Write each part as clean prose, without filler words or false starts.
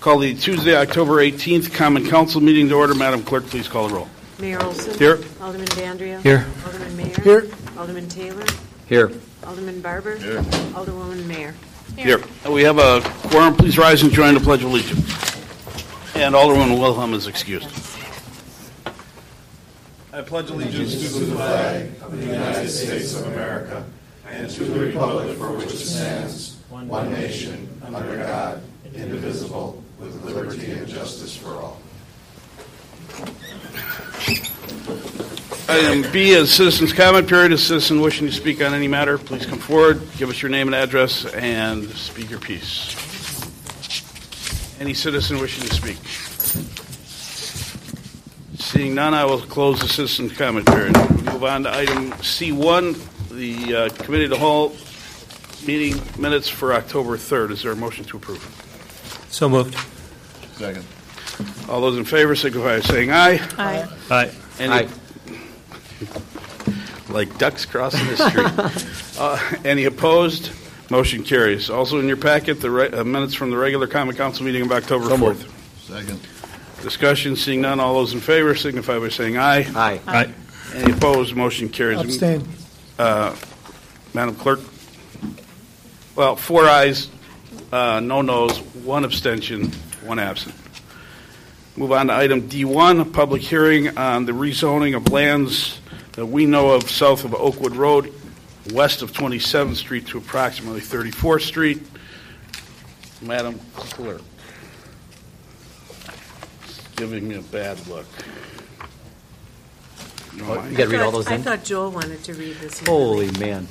Call the Tuesday, October 18th Common Council meeting to order. Madam Clerk, please call the roll. Mayor Olson. Here. Alderman Bandria. Here. Alderman Mayer. Here. Alderman Taylor. Here. Alderman Barber. Here. Alderwoman Mayer. Here. We have a quorum. Please rise and join the Pledge of Allegiance. And Alderman Wilhelm is excused. I pledge allegiance to the flag of the United States of America and to the republic for which it stands, one nation, under God, indivisible, with liberty and justice for all. Item B is citizens' comment period. A citizen wishing to speak on any matter, please come forward, give us your name and address, and speak your piece. Any citizen wishing to speak? Seeing none, I will close the citizens' comment period. We move on to item C1, the Committee of the Whole meeting minutes for October 3rd. Is there a motion to approve? So moved. Second. All those in favor signify by saying aye. Aye. Aye. Any, like ducks crossing the street. Any opposed? Motion carries. Also in your packet, the minutes from the regular Common Council meeting of October 4th. Second. Discussion, seeing none. All those in favor signify by saying aye. Aye. Aye. Any opposed? Motion carries. Abstain. Madam Clerk? Well, 4 ayes, no noes, 1 abstention, 1 absent. Move on to item D1, a public hearing on the rezoning of lands that we know of south of Oakwood Road, west of 27th Street to approximately 34th Street. Madam Clerk. Giving me a bad look. You got to read all those I in? thought Joel wanted to read this. Holy man.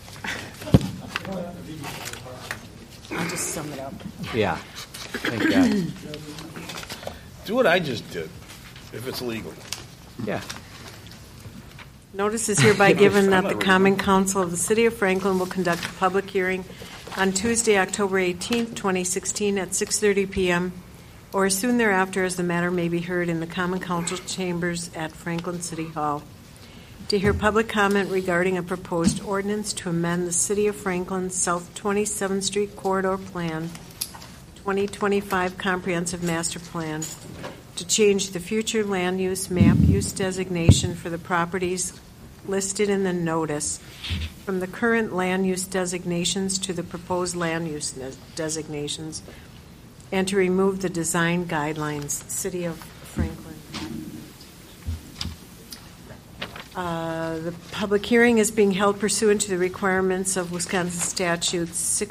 I'll just sum it up. Yeah. Thank God. Do what I just did, if it's legal. Yeah. Notice is hereby given that the Common Council of the City of Franklin will conduct a public hearing on Tuesday, October 18th, 2016 at 6:30 p.m. or as soon thereafter as the matter may be heard in the Common Council chambers at Franklin City Hall. To hear public comment regarding a proposed ordinance to amend the City of Franklin South 27th Street Corridor Plan, 2025 Comprehensive Master Plan, to change the future land use map use designation for the properties listed in the notice from the current land use designations to the proposed land use designations, and to remove the design guidelines, City of Franklin. The public hearing is being held pursuant to the requirements of Wisconsin Statute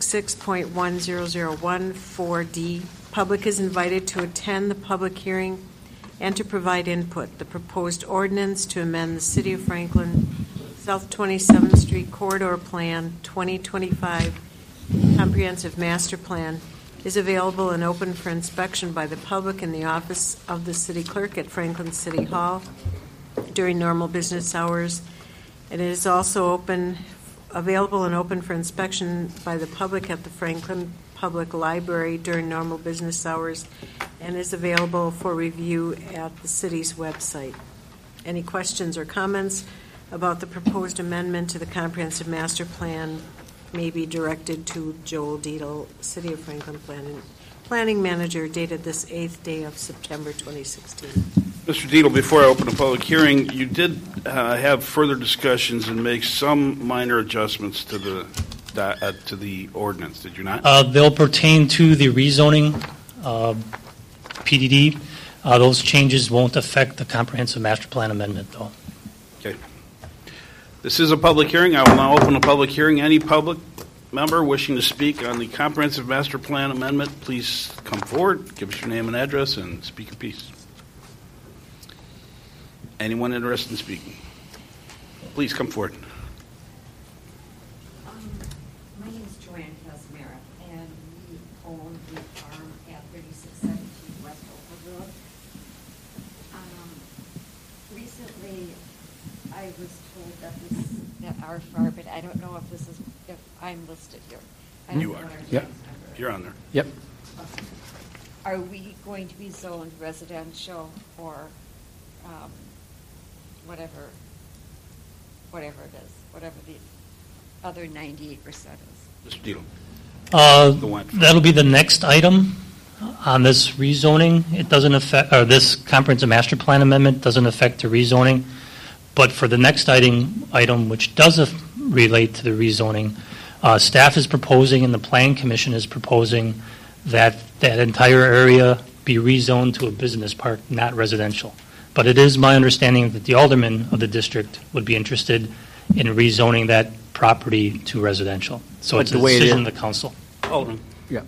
66.1001 Public is invited to attend the public hearing and to provide input. The proposed ordinance to amend the City of Franklin South 27th Street Corridor Plan 2025 Comprehensive Master Plan is available and open for inspection by the public in the office of the City Clerk at Franklin City Hall during normal business hours. And it is also available and open for inspection by the public at the Franklin Public Library during normal business hours, and is available for review at the city's website. Any questions or comments about the proposed amendment to the Comprehensive Master Plan may be directed to Joel Dietl, City of Franklin Planning Manager, dated this 8th day of September 2016. Mr. Dietl, before I open the public hearing, you did have further discussions and make some minor adjustments to the ordinance, did you not? They'll pertain to the rezoning PDD. Those changes won't affect the Comprehensive Master Plan amendment, though. Okay. This is a public hearing. I will now open the public hearing. Any public member wishing to speak on the Comprehensive Master Plan amendment, please come forward, give us your name and address, and speak your piece. Anyone interested in speaking? Please come forward. My name is Joanne Casimira, and we own the farm at 3617 West Oakwood Road. Recently, I was told that our farm, but I don't know if I'm listed here. You are. Yep. You're on there. Yep. Okay. Are we going to be zoned residential or whatever it is, whatever the other 98% is? Mr. Dietl. That'll be the next item. On this rezoning, it doesn't affect, or this comprehensive master plan amendment doesn't affect the rezoning. But for the next item which does relate to the rezoning, staff is proposing and the Plan Commission is proposing that that entire area be rezoned to a business park, not residential. But it is my understanding that the alderman of the district would be interested in rezoning that property to residential. So But it's a the way it decision is- of the council. Alderman. Yeah.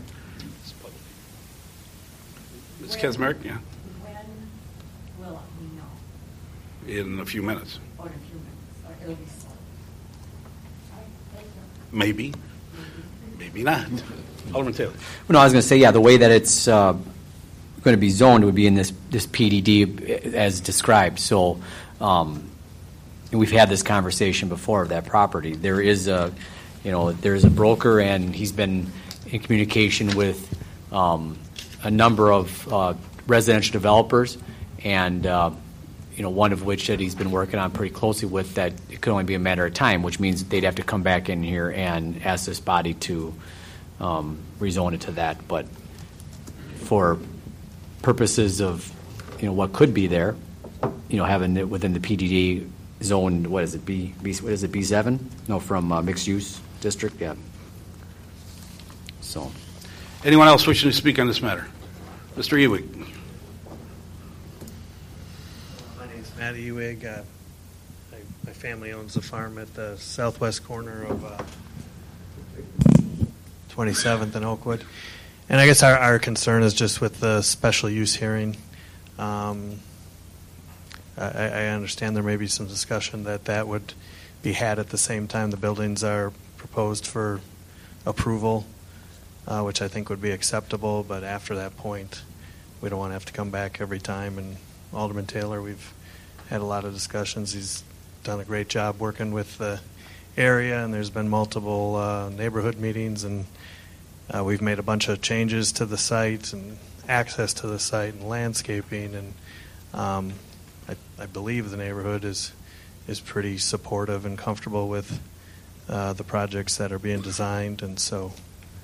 Ms. Kesmerick, yeah, When will we know? in a few minutes. Or in a few minutes, or it'll be soon. All right, thank you. Maybe, maybe not. Alderman Taylor. No, I was going to say, yeah, the way that it's going to be zoned would be in this PDD as described. So and we've had this conversation before of that property. There is a broker, and he's been in communication with a number of residential developers, and one of which that he's been working on pretty closely with, that it could only be a matter of time, which means they'd have to come back in here and ask this body to rezone it to that. But for purposes of what could be there, having it within the PDD zone, what is it, B7? No, from mixed use district, yeah. So. Anyone else wishing to speak on this matter? Mr. Ewing. My name is Matt Ewig. My family owns a farm at the southwest corner of 27th and Oakwood. And I guess our concern is just with the special use hearing. I understand there may be some discussion that would be had at the same time the buildings are proposed for approval, which I think would be acceptable. But after that point, we don't want to have to come back every time. And Alderman Taylor, we've had a lot of discussions. He's done a great job working with the area, and there's been multiple neighborhood meetings, and we've made a bunch of changes to the site and access to the site and landscaping, and I believe the neighborhood is pretty supportive and comfortable with the projects that are being designed. And so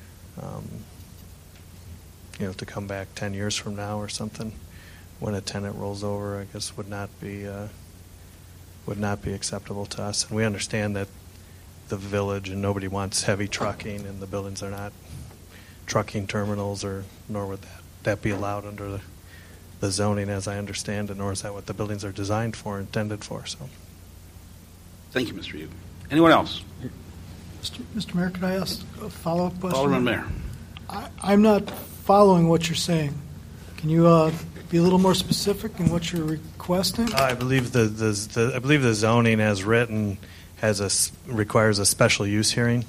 to come back 10 years from now or something when a tenant rolls over, I guess would not be acceptable to us. And we understand that the village and nobody wants heavy trucking, and the buildings are not trucking terminals, nor would that be allowed under the zoning as I understand it, nor is that what the buildings are designed for, intended for. So, Thank you, Mr. Ewing. Anyone else? Mr. Mayor, could I ask a follow-up question? Alderman Mayor. I'm not following what you're saying. Can you be a little more specific in what you're requesting? I believe the zoning as written requires a special use hearing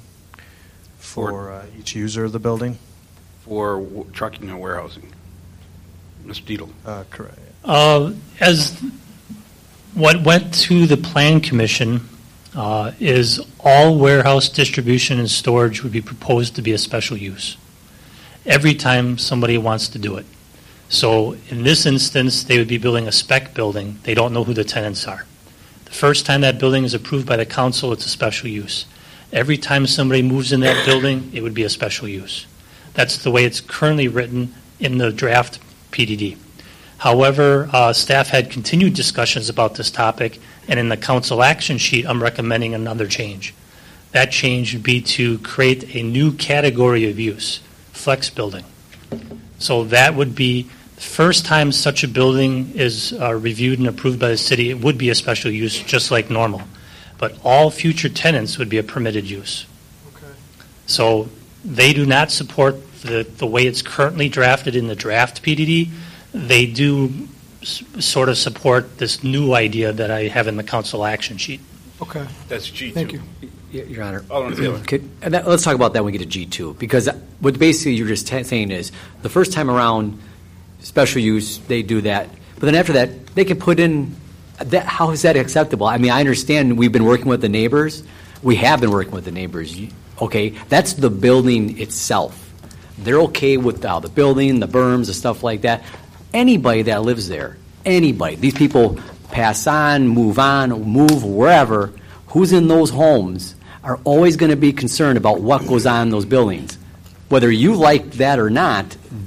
for each user of the building. For trucking and warehousing. Mr. Dietl. Correct. As what went to the Plan Commission is all warehouse distribution and storage would be proposed to be a special use every time somebody wants to do it. So in this instance, they would be building a spec building. They don't know who the tenants are. The first time that building is approved by the council, it's a special use. Every time somebody moves in that building, it would be a special use. That's the way it's currently written in the draft PDD. However, staff had continued discussions about this topic, and in the council action sheet, I'm recommending another change. That change would be to create a new category of use, flex building. So that would be the first time such a building is reviewed and approved by the city, it would be a special use just like normal. But all future tenants would be a permitted use. Okay. So they do not support the way it's currently drafted in the draft PDD. They do sort of support this new idea that I have in the council action sheet. Okay. That's G2. Thank you. Your Honor. Alderman Taylor. Let's talk about that when we get to G2, because what basically you're just saying is the first time around, special use, they do that. But then after that, they can put in that. How is that acceptable? I mean, I understand we've been working with the neighbors. We have been working with the neighbors. Okay, that's the building itself. They're okay with the building, the berms, the stuff like that. Anybody that lives there, anybody, these people pass on, move wherever, who's in those homes are always going to be concerned about what goes on in those buildings. Whether you like that or not,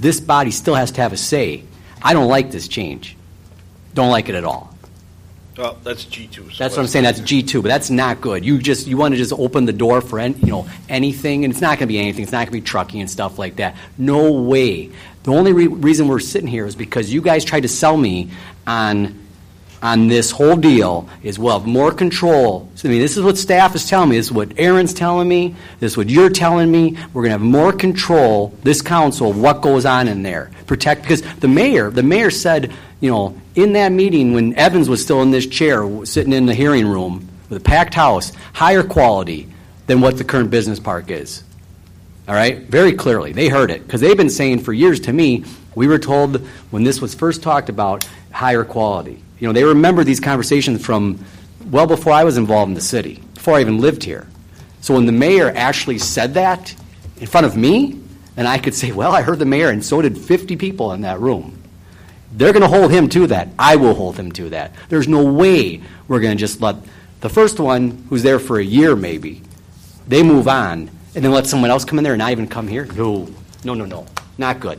this body still has to have a say. I don't like this change. Don't like it at all. Well, that's G2. So That's what I'm saying. That's G2, but that's not good. You want to just open the door for anything, and it's not going to be anything. It's not going to be trucking and stuff like that. No way. The only reason we're sitting here is because you guys tried to sell me on this whole deal is we'll have more control. So, this is what staff is telling me. This is what Aaron's telling me. This is what you're telling me. We're going to have more control, this council, what goes on in there. Because the mayor said, in that meeting when Evans was still in this chair, sitting in the hearing room with a packed house, higher quality than what the current business park is. All right? Very clearly. They heard it. Because they've been saying for years to me, we were told when this was first talked about, higher quality. They remember these conversations from well before I was involved in the city, before I even lived here. So when the mayor actually said that in front of me, and I could say, well, I heard the mayor, and so did 50 people in that room. They're going to hold him to that. I will hold him to that. There's no way we're going to just let the first one, who's there for a year maybe, they move on, and then let someone else come in there and not even come here? No. Not good.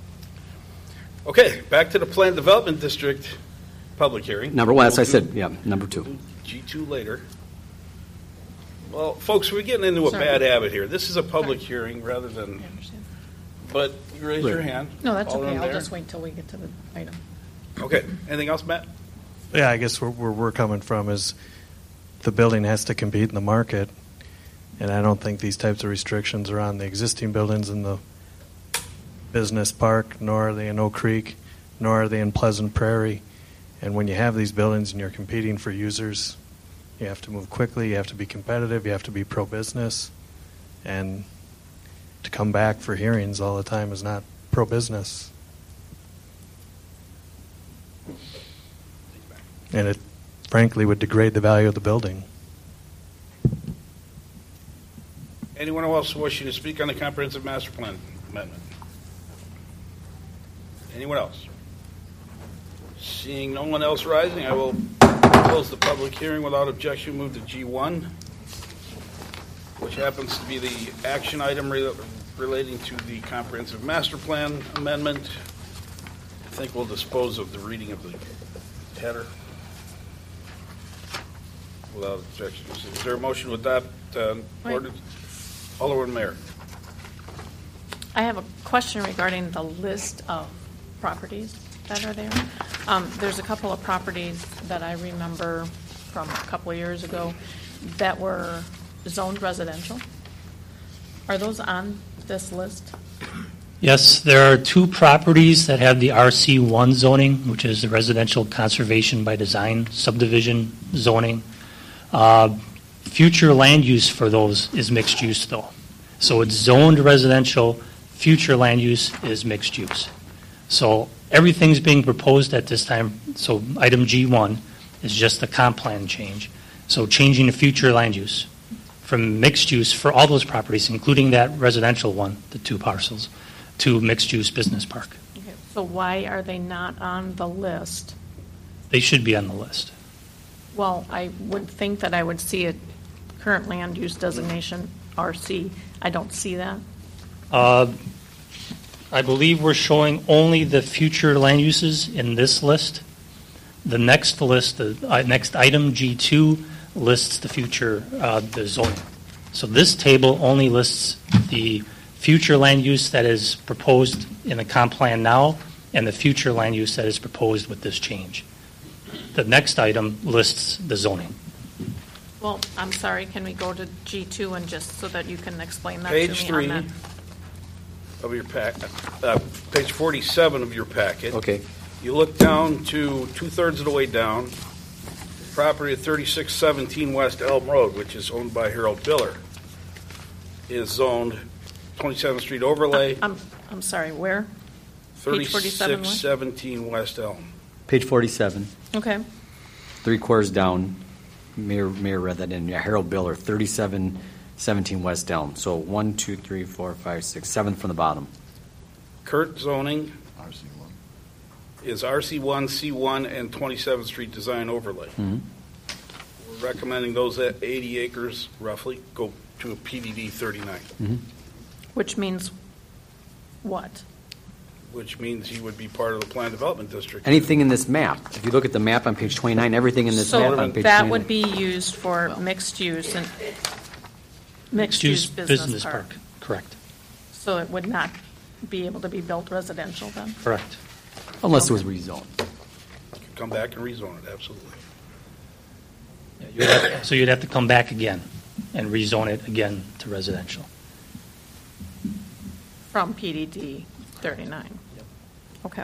Okay, back to the Planned Development District public hearing. Number one, as I said, number two. G2 later. Well, folks, we're getting into a bad habit here. This is a public hearing rather than... But you raised your hand. No, that's All okay. in I'll there. just wait till we get to the item. Okay. Anything else, Matt? Yeah, I guess where we're coming from is the building has to compete in the market, and I don't think these types of restrictions are on the existing buildings in the business park, nor are they in Oak Creek, nor are they in Pleasant Prairie. And when you have these buildings and you're competing for users, you have to move quickly, you have to be competitive, you have to be pro-business, and to come back for hearings all the time is not pro-business. And it, frankly, would degrade the value of the building. Anyone else wishing to speak on the Comprehensive Master Plan amendment? Anyone else? Seeing no one else rising, I will close the public hearing without objection. Move to G1, which happens to be the action item relating to the Comprehensive Master Plan amendment. I think we'll dispose of the reading of the header without objection. Is there a motion to adopt ordinance? Alderman Mayor. I have a question regarding the list of properties that are there. There's a couple of properties that I remember from a couple of years ago that were zoned residential. Are those on this list? Yes, there are two properties that have the RC1 zoning, which is the Residential Conservation by Design subdivision zoning. Future land use for those is mixed use, though. So it's zoned residential, future land use is mixed use. So everything's being proposed at this time. So item G1 is just the comp plan change. So changing the future land use from mixed use for all those properties, including that residential one, the two parcels, to mixed use business park. Okay. So why are they not on the list? They should be on the list. Well, I would think that I would see a current land use designation, RC. I don't see that. I believe we're showing only the future land uses in this list. The next list, the next item, G2, lists the future, the zoning. So this table only lists the future land use that is proposed in the comp plan now and the future land use that is proposed with this change. The next item lists the zoning. Well, I'm sorry, can we go to G2 and just so that you can explain that Page to me 3 on of your page 47 of your packet. Okay. You look down to two-thirds of the way down, property at 3617 West Elm Road, which is owned by Harold Biller, is zoned 27th Street overlay, that? I'm sorry, where? Page 47 what? 3617 West Elm. Page 47, Okay. 3/4 down. Mayor read that in. Yeah, Harold Biller, 3717 West Elm. So 1, 2, 3, 4, 5, 6, 7 from the bottom. Current zoning RC1. is RC1, C1, and 27th Street design overlay. Mm-hmm. We're recommending those at 80 acres roughly go to a PDD 39. Mm-hmm. Which means what? which means he would be part of the planned development district. Anything in this map, if you look at the map on page 29, everything in this map on So page 29. that would be used for mixed use and mixed-use business park. Correct. So it would not be able to be built residential then? Correct. Unless it was rezoned. Could come back and rezone it, absolutely. So you'd have to come back again and rezone it again to residential. From PDD 39? Okay.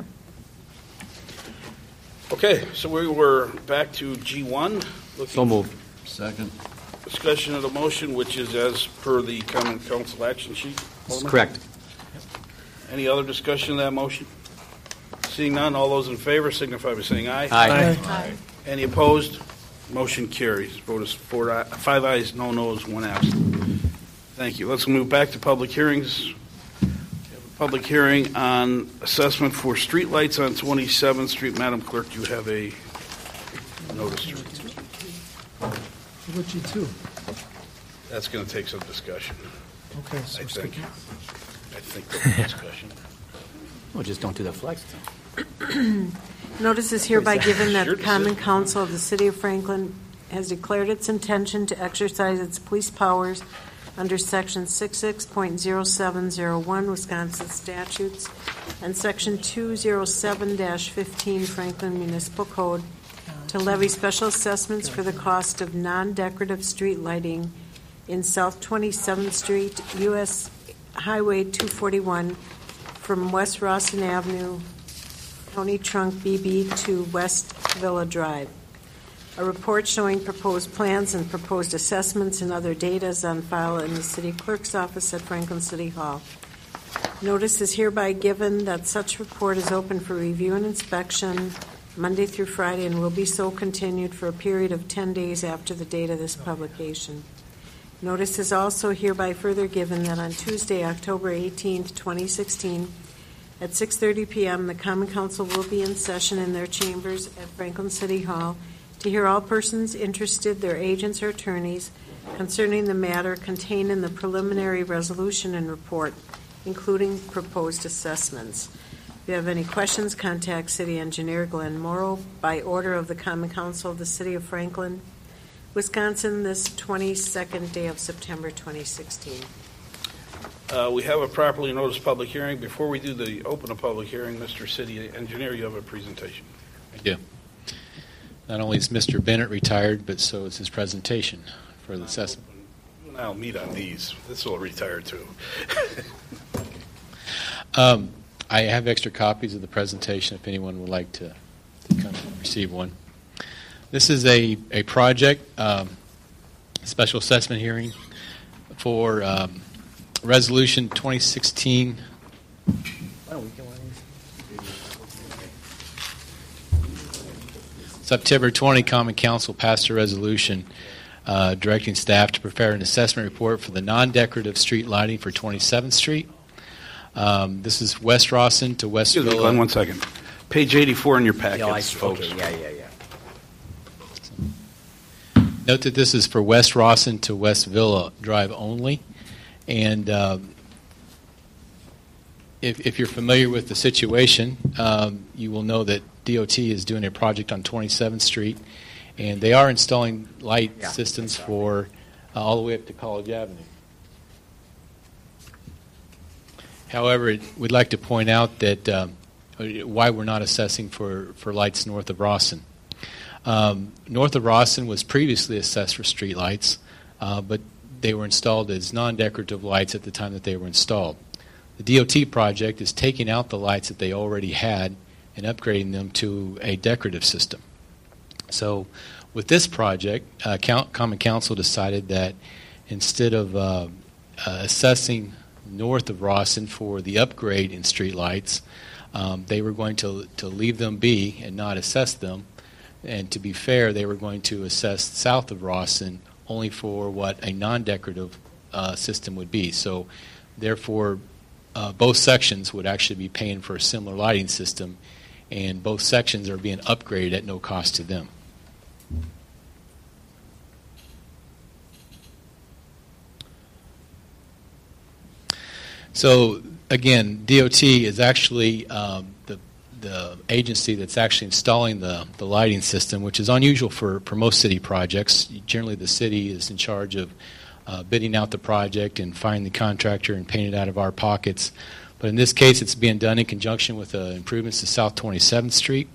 Okay, so we were back to G1. So moved. Second. Discussion of the motion, which is as per the common council action sheet. That's correct. Any other discussion of that motion? Seeing none, all those in favor signify by saying aye. Aye. Any opposed? Motion carries. Vote is 5 ayes, no noes, 1 absent. Thank you. Let's move back to public hearings. We have a public hearing on assessment for streetlights on 27th Street. Madam Clerk, you have a notice to read. What about you too? That's going to take some discussion, Okay, so I we're think. skipping. I think there'll be discussion. Well, just don't do the flex. Notice is hereby given that Your the Common decision. Council of the City of Franklin has declared its intention to exercise its police powers under Section 66.0701 Wisconsin statutes and Section 207-15 Franklin Municipal Code to levy special assessments for the cost of non-decorative street lighting in South 27th Street, U.S. Highway 241, from West Rawson Avenue, County Trunk BB to West Villa Drive. A report showing proposed plans and proposed assessments and other data is on file in the City Clerk's office at Franklin City Hall. Notice is hereby given that such report is open for review and inspection Monday through Friday and will be so continued for a period of 10 days after the date of this publication. Notice is also hereby further given that on Tuesday, October 18th, 2016, at 6:30 p.m., the Common Council will be in session in their chambers at Franklin City Hall to hear all persons interested, their agents or attorneys, concerning the matter contained in the preliminary resolution and report, including proposed assessments. If you have any questions, contact City Engineer Glenn Morrow by order of the Common Council of the City of Franklin, Wisconsin, this 22nd day of September 2016. We have a properly noticed public hearing. Before we do the open a public hearing, Mr. City Engineer, you have a presentation. I do. Not only is Mr. Bennett retired, but so is his presentation for the assessment. I'll meet on these. This will retire too. I have extra copies of the presentation if anyone would like to come and receive one. This is a project, special assessment hearing for Resolution 2016. September 20, Common Council passed a resolution directing staff to prepare an assessment report for the non-decorative street lighting for 27th Street. This is West Rawson to West Excuse me, Villa. Glenn, 1 second. Page 84 in your packets. Yeah, folks. yeah. Note that this is for West Rawson to West Villa Drive only. And if you're familiar with the situation, you will know that DOT is doing a project on 27th Street, and they are installing light systems for all the way up to College Avenue. However, we'd like to point out that why we're not assessing for lights north of Rawson. North of Rawson was previously assessed for street lights, but they were installed as non-decorative lights at the time that they were installed. The DOT project is taking out the lights that they already had and upgrading them to a decorative system. So with this project, Common Council decided that instead of assessing north of Rawson for the upgrade in street lights, they were going to leave them be and not assess them. And to be fair, they were going to assess south of Rawson only for what a non-decorative system would be. So therefore, both sections would actually be paying for a similar lighting system, and both sections are being upgraded at no cost to them. So again, DOT is actually the agency that's actually installing the lighting system, which is unusual for most city projects. Generally, the city is in charge of bidding out the project and finding the contractor and paying it out of our pockets. But in this case, it's being done in conjunction with improvements to South 27th Street.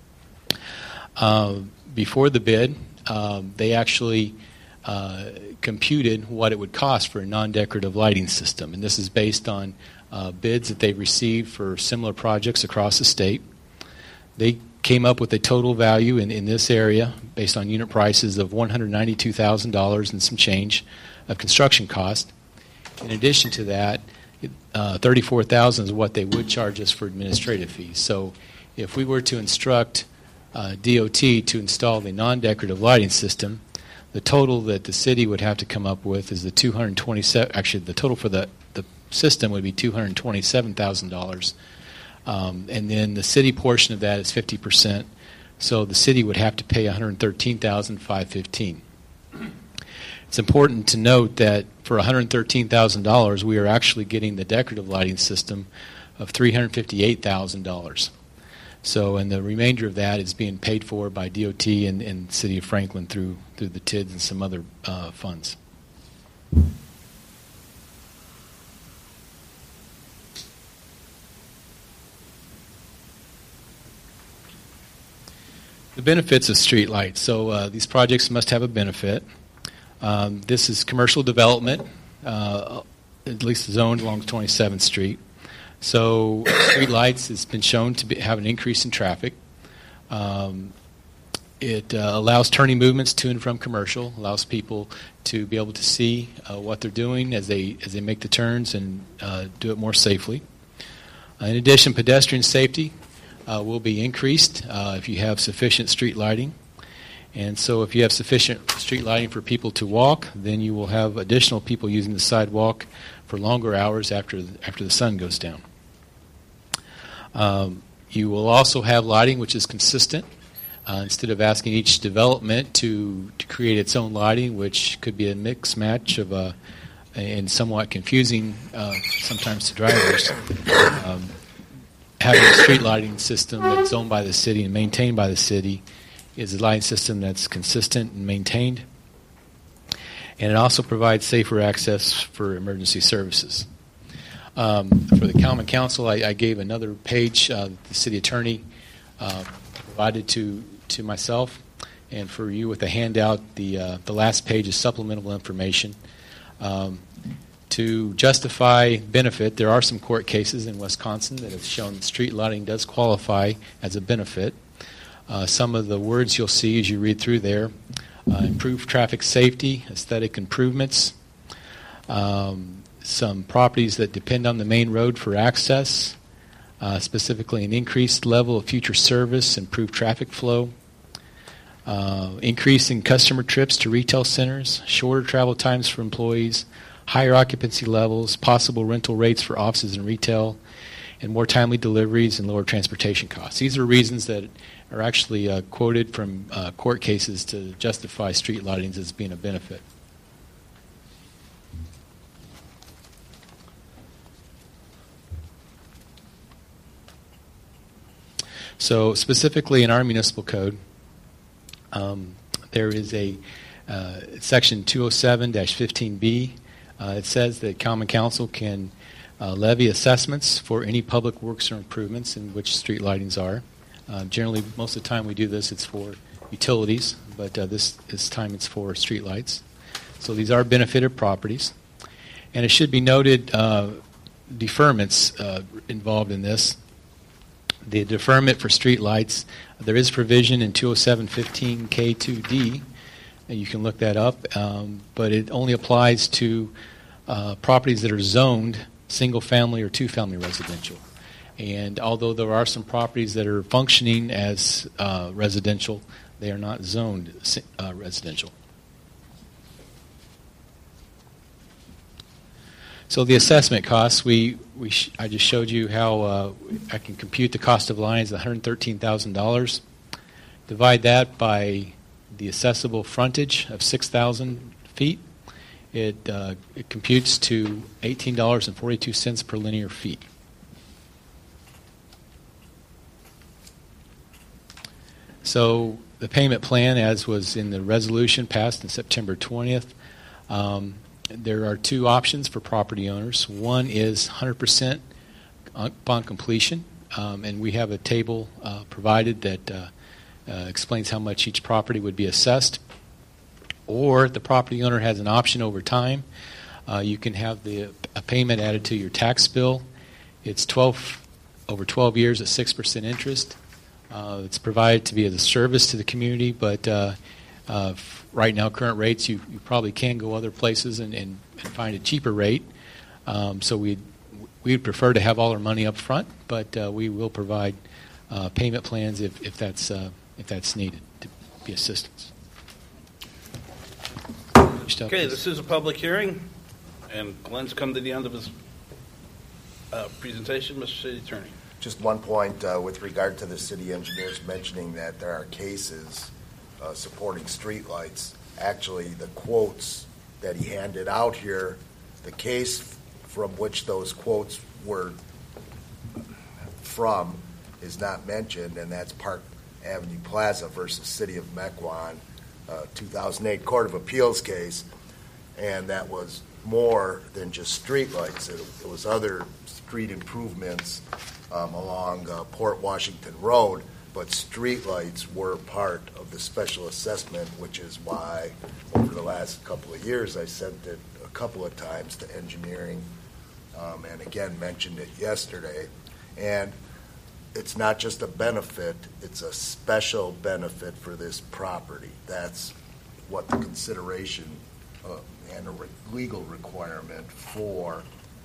Before the bid, they actually computed what it would cost for a non-decorative lighting system, and this is based on bids that they've received for similar projects across the state. They came up with a total value in this area based on unit prices of $192,000 and some change of construction cost. In addition to that, $34,000 is what they would charge us for administrative fees. So if we were to instruct DOT to install the non-decorative lighting system, the total that the city would have to come up with is the total for the system would be $227,000. And then the city portion of that is 50%. So the city would have to pay $113,515. It's important to note that for $113,000, we are actually getting the decorative lighting system of $358,000. So, and the remainder of that is being paid for by DOT and the City of Franklin through the TIDS and some other funds. The benefits of street lights. So these projects must have a benefit. This is commercial development, at least zoned along 27th Street. So street lights has been shown to have an increase in traffic. It allows turning movements to and from commercial, allows people to be able to see what they're doing as they make the turns and do it more safely. In addition, pedestrian safety will be increased if you have sufficient street lighting. And so if you have sufficient street lighting for people to walk, then you will have additional people using the sidewalk for longer hours after the sun goes down. You will also have lighting which is consistent. Instead of asking each development to create its own lighting, which could be a mix match of and somewhat confusing sometimes to drivers, having a street lighting system that's owned by the city and maintained by the city is a lighting system that's consistent and maintained. And it also provides safer access for emergency services. For the Common Council, I gave another page the city attorney provided to myself, and for you with the handout, the last page is supplemental information. To justify benefit, there are some court cases in Wisconsin that have shown that street lighting does qualify as a benefit. Some of the words you'll see as you read through there: improved traffic safety, aesthetic improvements, some properties that depend on the main road for access, specifically an increased level of future service, improved traffic flow, increase in customer trips to retail centers, shorter travel times for employees, higher occupancy levels, possible rental rates for offices and retail, and more timely deliveries and lower transportation costs. These are reasons that are actually quoted from court cases to justify street lightings as being a benefit. So specifically in our municipal code, there is a section 207-15B. It says that Common Council can levy assessments for any public works or improvements in which street lightings are. Generally, most of the time we do this, it's for utilities, but this time it's for street lights. So these are benefited properties. And it should be noted, deferments involved in this. The deferment for street lights, there is provision in 207-15K2D, and you can look that up, but it only applies to properties that are zoned single-family or two-family residential. And although there are some properties that are functioning as residential, they are not zoned residential. So the assessment costs, I just showed you how I can compute the cost of lines, $113,000. Divide that by the assessable frontage of 6,000 feet, It computes to $18.42 per linear feet. So the payment plan, as was in the resolution passed on September 20th, there are two options for property owners. One is 100% upon completion, and we have a table provided that explains how much each property would be assessed. Or the property owner has an option over time. You can have a payment added to your tax bill. It's over 12 years at 6% interest. It's provided to be as a service to the community, but right now, current rates, you probably can go other places and find a cheaper rate. So we'd prefer to have all our money up front, but we will provide payment plans if that's needed to be assistance. Okay, this is a public hearing, and Glenn's come to the end of his presentation. Mr. City Attorney. Just one point with regard to the city engineers mentioning that there are cases supporting streetlights. Actually, the quotes that he handed out here, the case from which those quotes were from is not mentioned, and that's Park Avenue Plaza versus City of Mequon, 2008 Court of Appeals case, and that was more than just streetlights. It was other street improvements along Port Washington Road, but streetlights were part of the special assessment, which is why over the last couple of years I sent it a couple of times to engineering, and again mentioned it yesterday. And it's not just a benefit, it's a special benefit for this property. That's what the consideration and a legal requirement for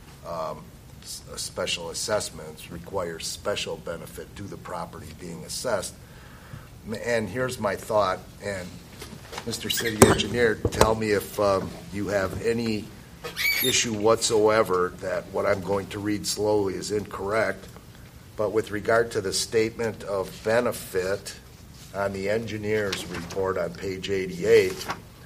special assessments requires special benefit to the property being assessed. And here's my thought, and Mr. City Engineer, tell me if you have any issue whatsoever that what I'm going to read slowly is incorrect. But with regard to the statement of benefit on the engineer's report on page 88,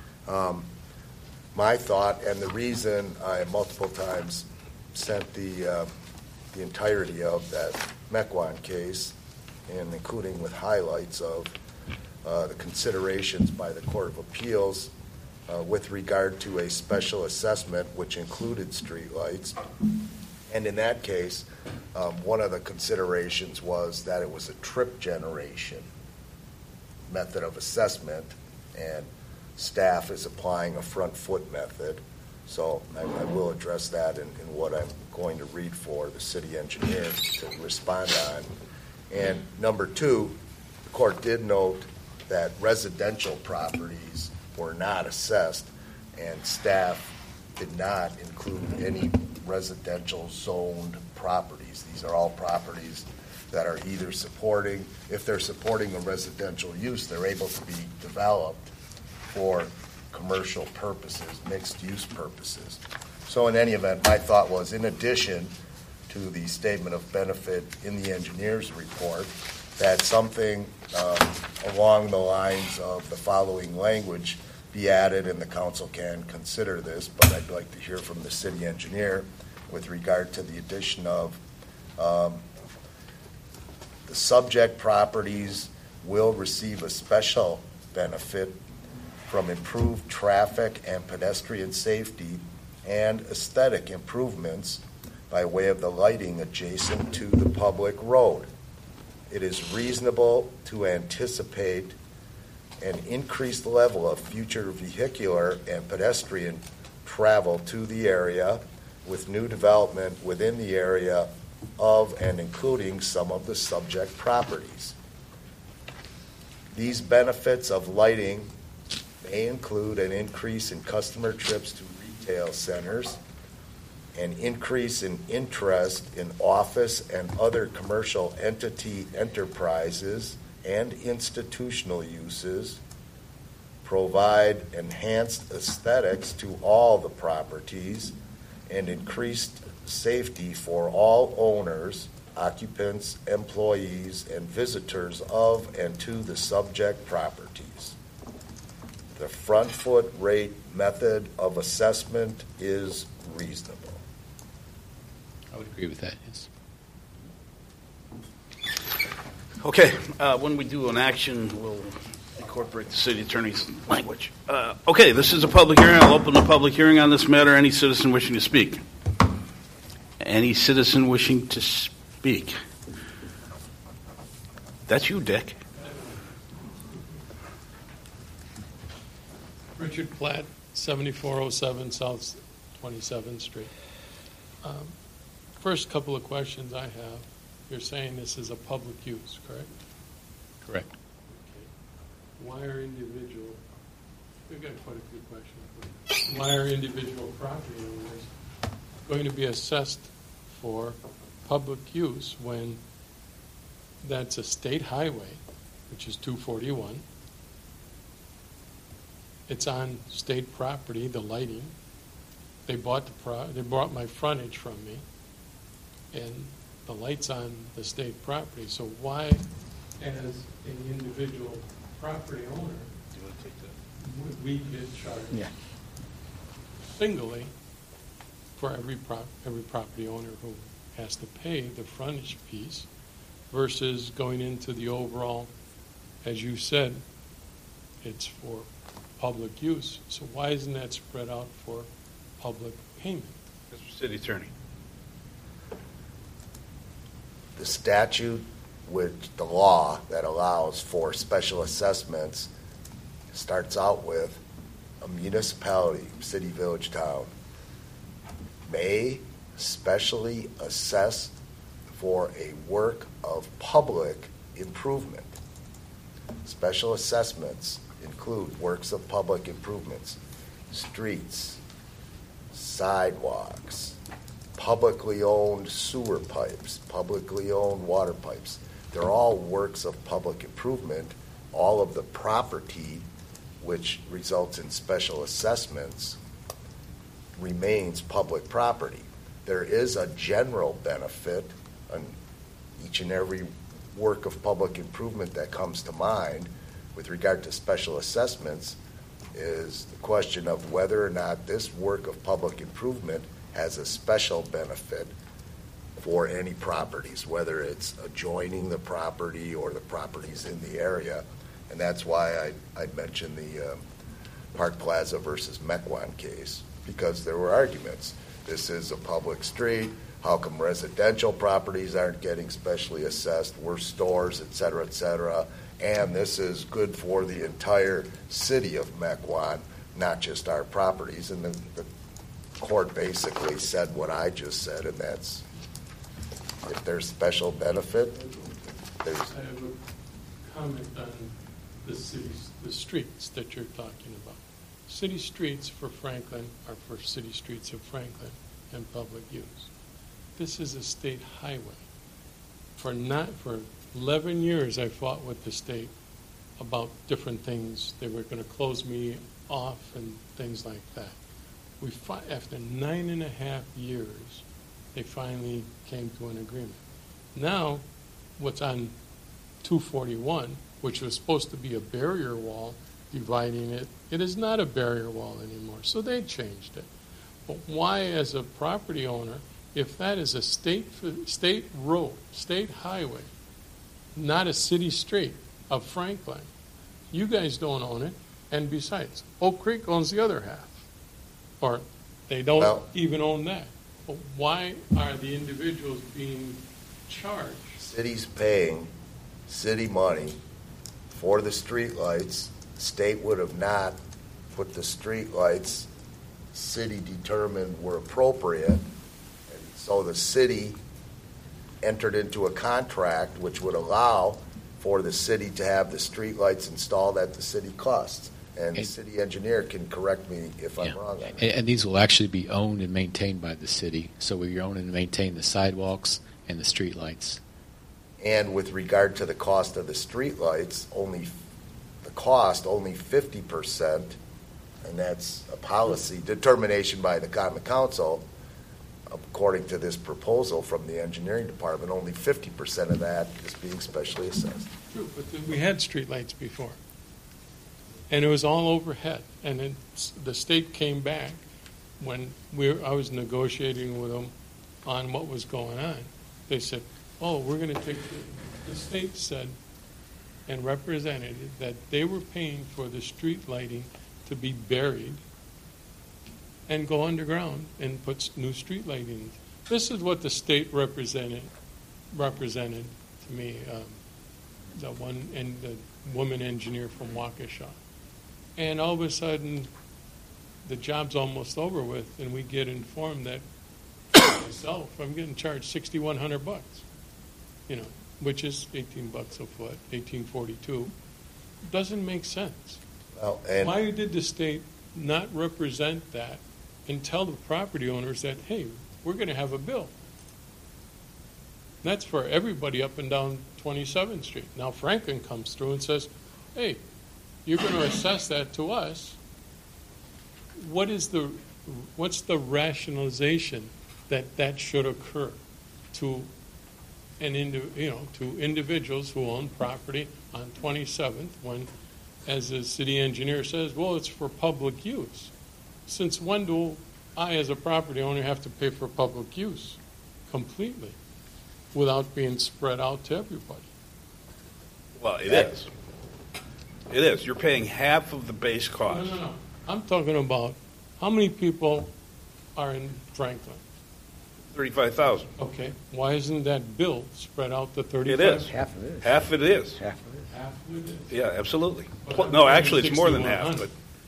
my thought, and the reason I multiple times sent the entirety of that Mequon case, and including with highlights of the considerations by the Court of Appeals with regard to a special assessment which included streetlights. And in that case, one of the considerations was that it was a trip generation method of assessment, and staff is applying a front foot method. So I will address that in what I'm going to read for the city engineer to respond on. And number two, the court did note that residential properties were not assessed, and staff did not include any residential zoned properties. These are all properties that are either supporting, if they're supporting a residential use, they're able to be developed for commercial purposes, mixed-use purposes. So in any event, my thought was, in addition to the statement of benefit in the engineer's report, that something along the lines of the following language be added, and the council can consider this, but I'd like to hear from the city engineer with regard to the addition of the subject properties will receive a special benefit from improved traffic and pedestrian safety and aesthetic improvements by way of the lighting adjacent to the public road. It is reasonable to anticipate an increased level of future vehicular and pedestrian travel to the area with new development within the area of and including some of the subject properties. These benefits of lighting may include an increase in customer trips to retail centers, an increase in interest in office and other commercial enterprises and institutional uses, provide enhanced aesthetics to all the properties, and increased safety for all owners, occupants, employees, and visitors of and to the subject properties. the front foot rate method of assessment is reasonable. I would agree with that, yes. Okay, when we do an action, we'll incorporate the city attorney's language. Okay, this is a public hearing. I'll open the public hearing on this matter. Any citizen wishing to speak? Any citizen wishing to speak? That's you, Dick. Richard Platt, 7407 South 27th Street. First couple of questions I have. You're saying this is a public use, correct? Correct. Okay. Why are individual, we've got quite a few questions. Why are individual property owners going to be assessed for public use when that's a state highway, which is 241? It's on state property, the lighting. They bought my frontage from me, and the light's on the state property. So why, as an individual property owner, would we get charged singly for every property owner who has to pay the frontage piece versus going into the overall, as you said, it's for public use. So why isn't that spread out for public payment? Mr. City Attorney. The statute, the law that allows for special assessments starts out with a municipality, city, village, town, may specially assess for a work of public improvement. Special assessments include works of public improvements, streets, sidewalks, publicly owned sewer pipes, publicly owned water pipes. They're all works of public improvement. All of the property which results in special assessments remains public property. There is a general benefit on each and every work of public improvement that comes to mind with regard to special assessments is the question of whether or not this work of public improvement has a special benefit for any properties, whether it's adjoining the property or the properties in the area. And that's why I mentioned the Park Plaza versus Mequon case, because there were arguments. This is a public street. How come residential properties aren't getting specially assessed? We're stores, et cetera, and this is good for the entire city of Mequon, not just our properties. And the court basically said what I just said, and that's if there's special benefit, there's... I have a comment on the streets that you're talking about. City streets for Franklin are for city streets of Franklin and public use. This is a state highway. For 11 years, I fought with the state about different things. They were going to close me off and things like that. We fought, after 9.5 years, they finally came to an agreement. Now, what's on 241, which was supposed to be a barrier wall dividing it, it is not a barrier wall anymore. So they changed it. But why, as a property owner, if that is a state road, state highway, not a city street of Franklin, you guys don't own it, and besides, Oak Creek owns the other half, or they don't even own that. But why are the individuals being charged? City's paying city money for the street lights. State would have not put the street lights city determined were appropriate. And so the city entered into a contract which would allow for the city to have the street lights installed at the city costs. And the city engineer can correct me if I'm wrong on that. And these will actually be owned and maintained by the city. So we own and maintain the sidewalks and the street lights. And with regard to the cost of the street lights, only 50%, and that's a policy determination by the Common Council, according to this proposal from the engineering department, only 50% of that is being specially assessed. True, but we had street lights before. And it was all overhead. And then the state came back when I was negotiating with them on what was going on. They said, oh, we're going to take, the state said and represented that they were paying for the street lighting to be buried and go underground and put new street lighting. This is what the state represented to me, the woman engineer from Waukesha. And all of a sudden, the job's almost over with, and we get informed that myself, I'm getting charged $6,100, which is $18 a foot, $18.42. Doesn't make sense. Well, why did the state not represent that and tell the property owners that, hey, we're going to have a bill? That's for everybody up and down 27th Street. Now Franklin comes through and says, hey, you're going to assess that to us. What's the rationalization that should occur to to individuals who own property on 27th when, as the city engineer says, well, it's for public use. Since when do I, as a property owner, have to pay for public use completely without being spread out to everybody? Well, it is. It is. You're paying half of the base cost. No. I'm talking about how many people are in Franklin? 35,000. Okay. Why isn't that bill spread out to 35? It is. Half of it is. Half of it is. Half of it is. Yeah, absolutely. But No, actually, it's more than half. 6,100. But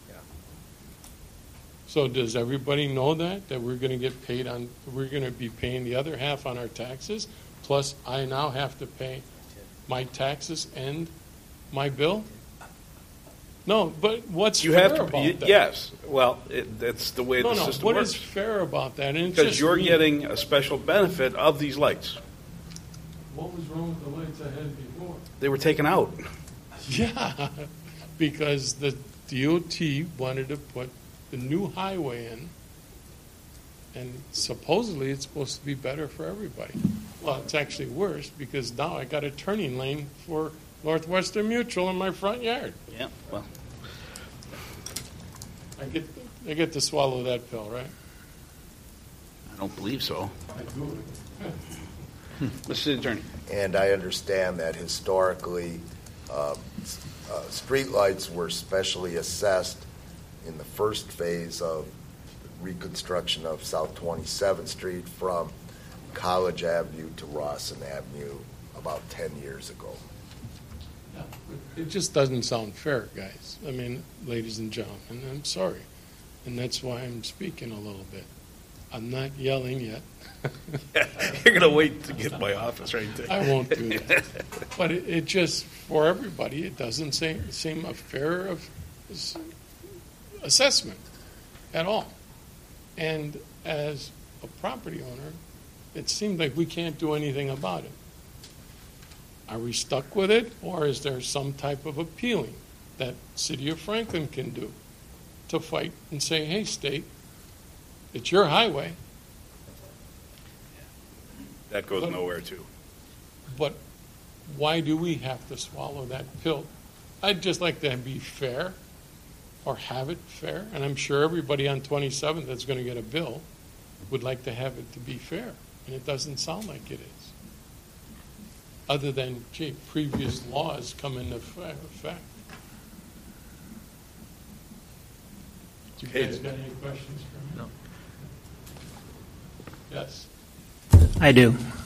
So does everybody know that we're going to get paid on? We're going to be paying the other half on our taxes, plus I now have to pay my taxes and my bill. No, but what's you fair have to. about that? Yes. Well, that's the way the system What works. is fair about that? And it's Because just you're me. getting a special benefit of these lights. What was wrong with the lights I had before? They were taken out. Yeah, because the DOT wanted to put the new highway in, and supposedly it's supposed to be better for everybody. Well, it's actually worse because now I got a turning lane for Northwestern Mutual in my front yard. Yeah. Well, I get to swallow that pill, right? I don't believe so. I do. Mr. City Attorney. And I understand that historically, streetlights were specially assessed in the first phase of reconstruction of South 27th Street from College Avenue to Rawson Avenue about 10 years ago. Yeah. It just doesn't sound fair, guys. I mean, ladies and gentlemen, I'm sorry. And that's why I'm speaking a little bit. I'm not yelling yet. You're going to wait to get my office, right? I won't do that. But it just, for everybody, it doesn't seem a fair assessment at all. And as a property owner, it seems like we can't do anything about it. Are we stuck with it, or is there some type of appealing that City of Franklin can do to fight and say, hey, state, it's your highway. That goes nowhere, too. But why do we have to swallow that pill? I'd just like to be fair, or have it fair, and I'm sure everybody on 27th that's going to get a bill would like to have it to be fair, and it doesn't sound like it is. Other than, previous laws come into effect. Do you guys got any questions for me? No. Yes. I do.